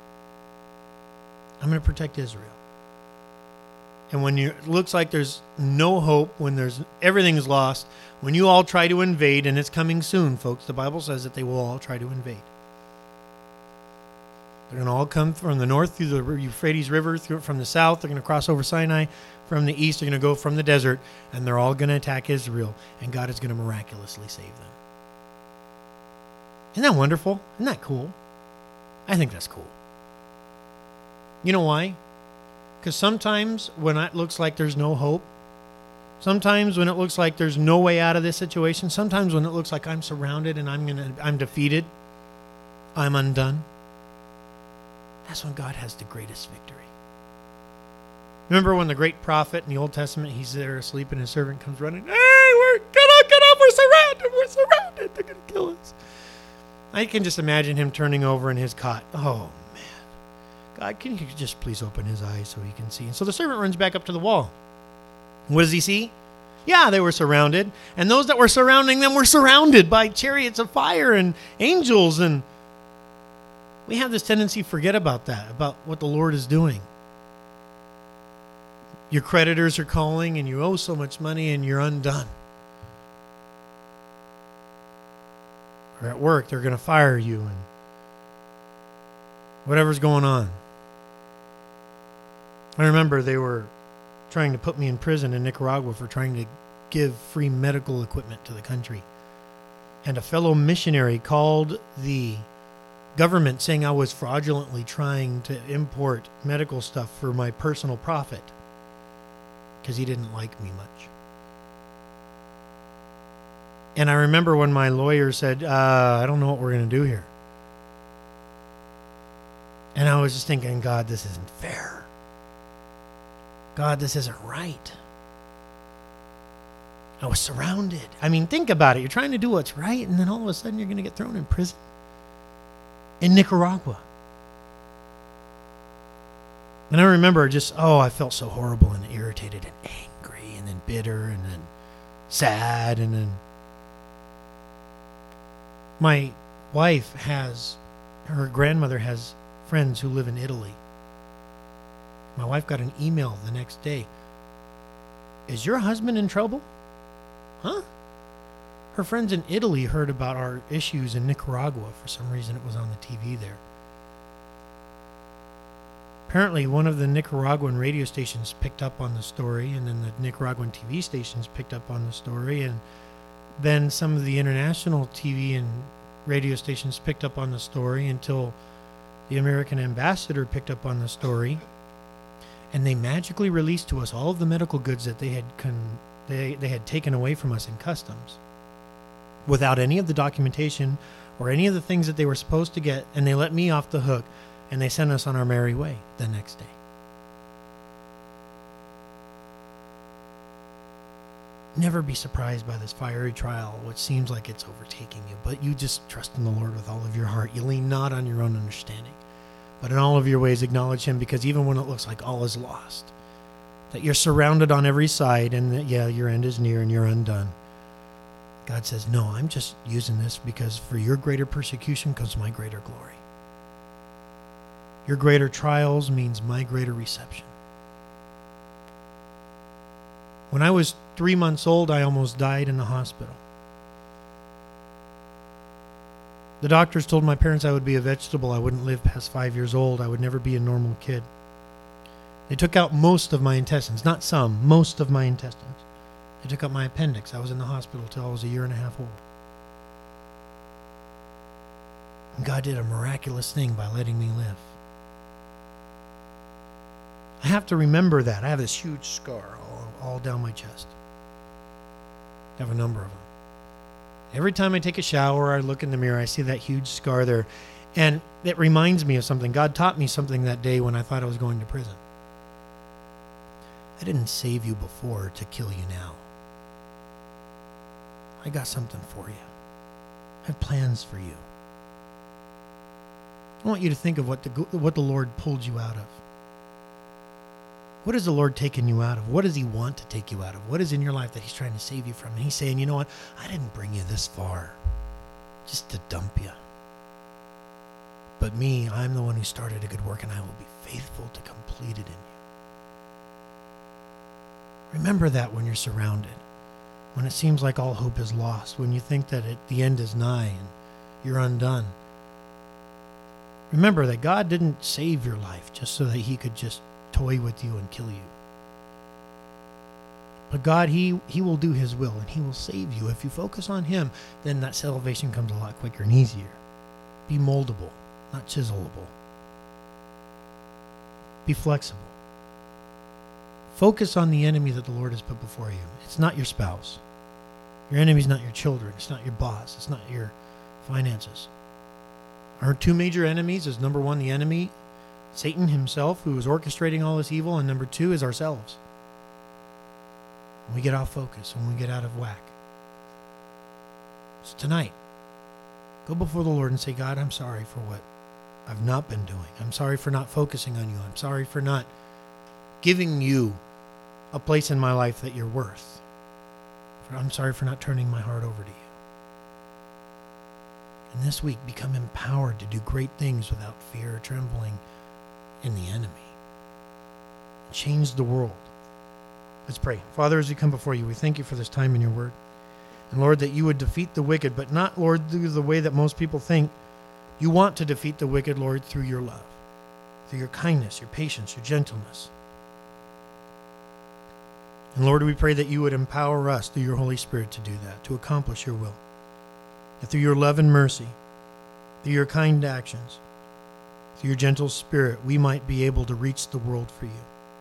I'm going to protect Israel. And when it looks like there's no hope, when everything's lost, when you all try to invade, and it's coming soon, folks, the Bible says that they will all try to invade. They're going to all come from the north through the Euphrates River, from the south. They're going to cross over Sinai. From the east, they're going to go from the desert, and they're all going to attack Israel, and God is going to miraculously save them. Isn't that wonderful? Isn't that cool? I think that's cool. You know why? Because sometimes when it looks like there's no hope, sometimes when it looks like there's no way out of this situation, sometimes when it looks like I'm surrounded and I'm defeated, I'm undone, that's when God has the greatest victory. Remember when the great prophet in the Old Testament, he's there asleep and his servant comes running, hey, get up, we're surrounded, they're going to kill us. I can just imagine him turning over in his cot. Oh, man. God, can you just please open his eyes so he can see? And so the servant runs back up to the wall. What does he see? Yeah, they were surrounded. And those that were surrounding them were surrounded by chariots of fire and angels. And we have this tendency to forget about that, about what the Lord is doing. Your creditors are calling and you owe so much money and you're undone. Or at work, they're going to fire you and whatever's going on. I remember they were trying to put me in prison in Nicaragua for trying to give free medical equipment to the country. And a fellow missionary called the government saying I was fraudulently trying to import medical stuff for my personal profit because he didn't like me much. And I remember when my lawyer said, I don't know what we're going to do here. And I was just thinking, God, this isn't fair. God, this isn't right. I was surrounded. I mean, think about it. You're trying to do what's right, and then all of a sudden you're going to get thrown in prison in Nicaragua. And I remember I felt so horrible and irritated and angry and then bitter and then sad. And then my wife her grandmother has friends who live in Italy. My wife got an email the next day. Is your husband in trouble? Huh? Her friends in Italy heard about our issues in Nicaragua. For some reason, it was on the TV there. Apparently, one of the Nicaraguan radio stations picked up on the story, and then the Nicaraguan TV stations picked up on the story, and then some of the international TV and radio stations picked up on the story until the American ambassador picked up on the story, and they magically released to us all of the medical goods that they had taken away from us in customs without any of the documentation or any of the things that they were supposed to get, and they let me off the hook, and they sent us on our merry way the next day. Never be surprised by this fiery trial, which seems like it's overtaking you, but you just trust in the Lord with all of your heart. You lean not on your own understanding, but in all of your ways acknowledge Him, because even when it looks like all is lost, that you're surrounded on every side and that, your end is near and you're undone, God says, no, I'm just using this because for your greater persecution comes my greater glory. Your greater trials means my greater reception. When I was 3 months old, I almost died in the hospital. The doctors told my parents I would be a vegetable. I wouldn't live past 5 years old. I would never be a normal kid. They took out most of my intestines, not some, most of my intestines. They took out my appendix. I was in the hospital till I was 1.5 years old. And God did a miraculous thing by letting me live. I have to remember that. I have this huge scar all down my chest. I have a number of them. Every time I take a shower or I look in the mirror, I see that huge scar there. And it reminds me of something. God taught me something that day when I thought I was going to prison. I didn't save you before to kill you now. I got something for you. I have plans for you. I want you to think of what the Lord pulled you out of. What has the Lord taken you out of? What does He want to take you out of? What is in your life that He's trying to save you from? And He's saying, you know what? I didn't bring you this far just to dump you. But me, I'm the one who started a good work, and I will be faithful to complete it in you. Remember that when you're surrounded, when it seems like all hope is lost, when you think that the end is nigh and you're undone. Remember that God didn't save your life just so that He could just toy with you and kill you. But God, He will do His will, and He will save you. If you focus on Him, then that salvation comes a lot quicker and easier. Be moldable, not chiselable. Be flexible. Focus on the enemy that the Lord has put before you. It's not your spouse. Your enemy is not your children. It's not your boss. It's not your finances. Our two major enemies is, number one, the enemy, Satan himself, who is orchestrating all this evil, and number two is ourselves. When we get off focus, when we get out of whack. So tonight, go before the Lord and say, God, I'm sorry for what I've not been doing. I'm sorry for not focusing on you. I'm sorry for not giving you a place in my life that you're worth. I'm sorry for not turning my heart over to you. And this week, become empowered to do great things without fear or trembling in the enemy. Change the world. Let's pray. Father, as we come before you, we thank you for this time in your word. And Lord, that you would defeat the wicked, but not, Lord, through the way that most people think. You want to defeat the wicked, Lord, through your love, through your kindness, your patience, your gentleness. And Lord, we pray that you would empower us through your Holy Spirit to do that, to accomplish your will. That through your love and mercy, through your kind actions, through your gentle spirit, we might be able to reach the world for you.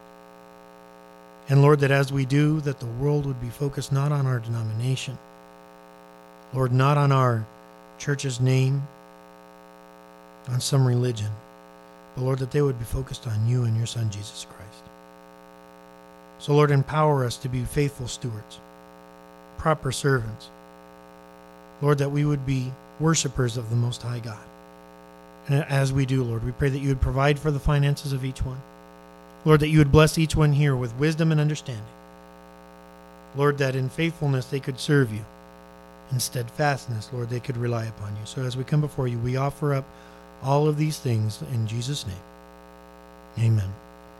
And Lord, that as we do, that the world would be focused not on our denomination, Lord, not on our church's name, on some religion, but Lord, that they would be focused on you and your Son, Jesus Christ. So Lord, empower us to be faithful stewards, proper servants. Lord, that we would be worshipers of the Most High God. And as we do, Lord, we pray that you would provide for the finances of each one. Lord, that you would bless each one here with wisdom and understanding. Lord, that in faithfulness they could serve you. In steadfastness, Lord, they could rely upon you. So as we come before you, we offer up all of these things in Jesus' name. Amen.